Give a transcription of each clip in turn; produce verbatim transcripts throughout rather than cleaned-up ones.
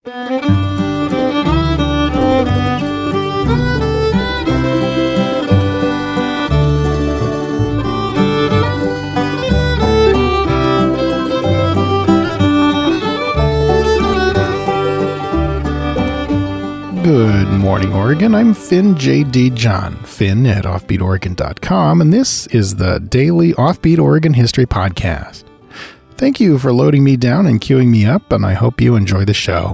Good morning, Oregon. I'm Finn J D. John, Finn at offbeat oregon dot com, and this is the daily Offbeat Oregon History Podcast. Thank you for loading me down and queuing me up, and I hope you enjoy the show.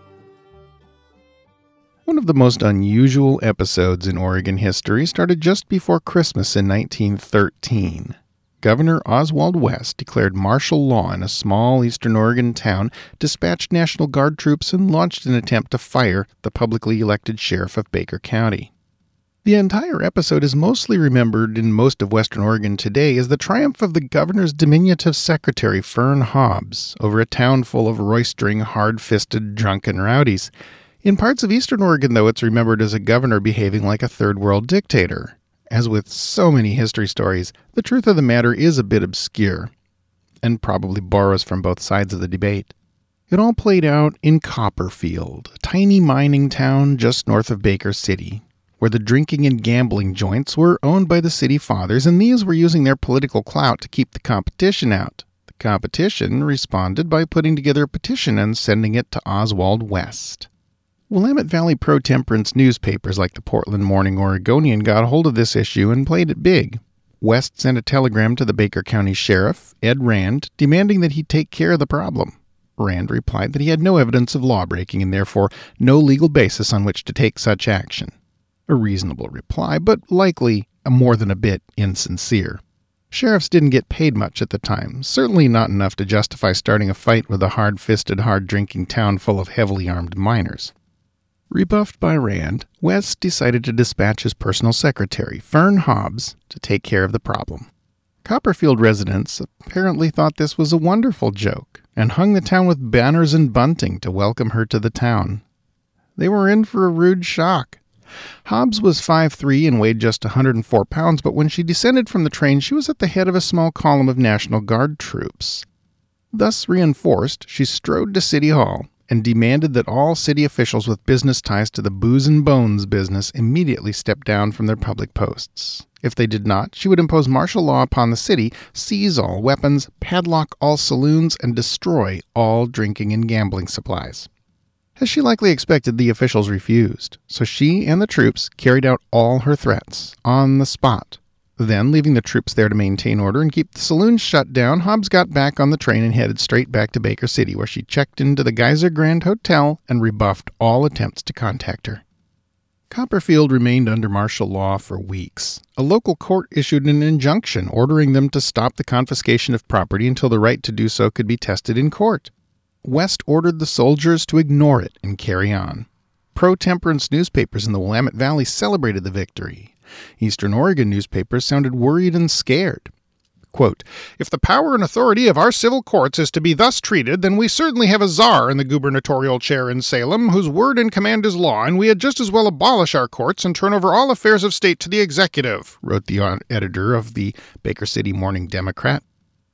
One of the most unusual episodes in Oregon history started just before Christmas in nineteen thirteen. Governor Oswald West declared martial law in a small eastern Oregon town, dispatched National Guard troops, and launched an attempt to fire the publicly elected sheriff of Baker County. The entire episode is mostly remembered in most of Western Oregon today as the triumph of the governor's diminutive secretary, Fern Hobbs, over a town full of roistering, hard-fisted, drunken rowdies. In parts of eastern Oregon, though, it's remembered as a governor behaving like a third-world dictator. As with so many history stories, the truth of the matter is a bit obscure, and probably borrows from both sides of the debate. It all played out in Copperfield, a tiny mining town just north of Baker City, where the drinking and gambling joints were owned by the city fathers, and these were using their political clout to keep the competition out. The competition responded by putting together a petition and sending it to Oswald West. Willamette Valley pro-temperance newspapers like the Portland Morning Oregonian got hold of this issue and played it big. West sent a telegram to the Baker County Sheriff, Ed Rand, demanding that he take care of the problem. Rand replied that he had no evidence of lawbreaking and therefore no legal basis on which to take such action. A reasonable reply, but likely a more than a bit insincere. Sheriffs didn't get paid much at the time, certainly not enough to justify starting a fight with a hard-fisted, hard-drinking town full of heavily armed miners. Rebuffed by Rand, West decided to dispatch his personal secretary, Fern Hobbs, to take care of the problem. Copperfield residents apparently thought this was a wonderful joke and hung the town with banners and bunting to welcome her to the town. They were in for a rude shock. Hobbs was five foot three and weighed just one hundred four pounds, but when she descended from the train, she was at the head of a small column of National Guard troops. Thus reinforced, she strode to City Hall and demanded that all city officials with business ties to the booze and bones business immediately step down from their public posts. If they did not, she would impose martial law upon the city, seize all weapons, padlock all saloons, and destroy all drinking and gambling supplies. As she likely expected, the officials refused, so she and the troops carried out all her threats on the spot. Then, leaving the troops there to maintain order and keep the saloons shut down, Hobbs got back on the train and headed straight back to Baker City, where she checked into the Geyser Grand Hotel and rebuffed all attempts to contact her. Copperfield remained under martial law for weeks. A local court issued an injunction ordering them to stop the confiscation of property until the right to do so could be tested in court. West ordered the soldiers to ignore it and carry on. Pro-temperance newspapers in the Willamette Valley celebrated the victory. Eastern Oregon newspapers sounded worried and scared. Quote, "If the power and authority of our civil courts is to be thus treated, then we certainly have a czar in the gubernatorial chair in Salem, whose word and command is law, and we had just as well abolish our courts and turn over all affairs of state to the executive," wrote the editor of the Baker City Morning Democrat.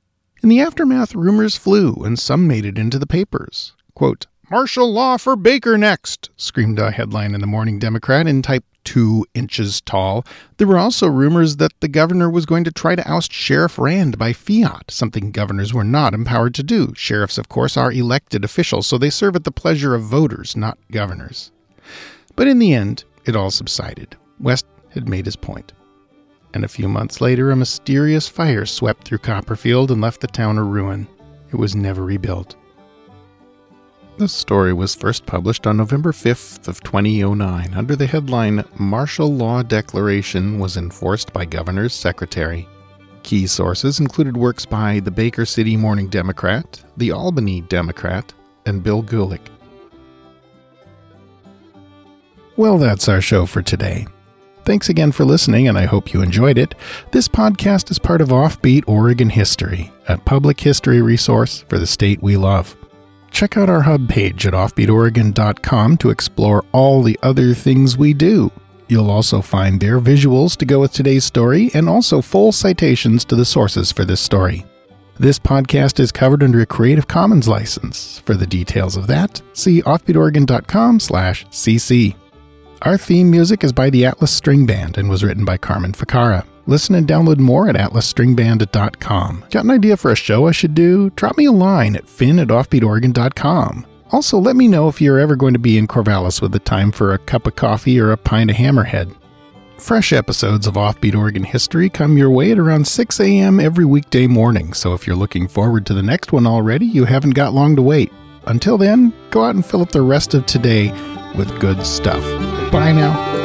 In the aftermath, rumors flew, and some made it into the papers. Quote, "Martial law for Baker next," screamed a headline in the Morning Democrat in type two inches tall. There were also rumors that the governor was going to try to oust Sheriff Rand by fiat, something governors were not empowered to do. Sheriffs, of course, are elected officials, so they serve at the pleasure of voters, not governors. But in the end, it all subsided. West had made his point. And a few months later, a mysterious fire swept through Copperfield and left the town a ruin. It was never rebuilt. This story was first published on November fifth of two thousand nine under the headline, "Martial Law Declaration Was Enforced by Governor's Secretary." Key sources included works by the Baker City Morning Democrat, the Albany Democrat, and Bill Gulick. Well, that's our show for today. Thanks again for listening, and I hope you enjoyed it. This podcast is part of Offbeat Oregon History, a public history resource for the state we love. Check out our hub page at offbeat oregon dot com to explore all the other things we do. You'll also find there visuals to go with today's story and also full citations to the sources for this story. This podcast is covered under a Creative Commons license. For the details of that, see offbeatoregon.com slash cc. Our theme music is by the Atlas String Band and was written by Carmen Ficara. Listen and download more at atlas string band dot com. Got an idea for a show I should do? Drop me a line at finn at offbeat oregon dot com. Also, let me know if you're ever going to be in Corvallis with the time for a cup of coffee or a pint of Hammerhead. Fresh episodes of Offbeat Oregon History come your way at around six a.m. every weekday morning, so if you're looking forward to the next one already, you haven't got long to wait. Until then, go out and fill up the rest of today with good stuff. Bye now.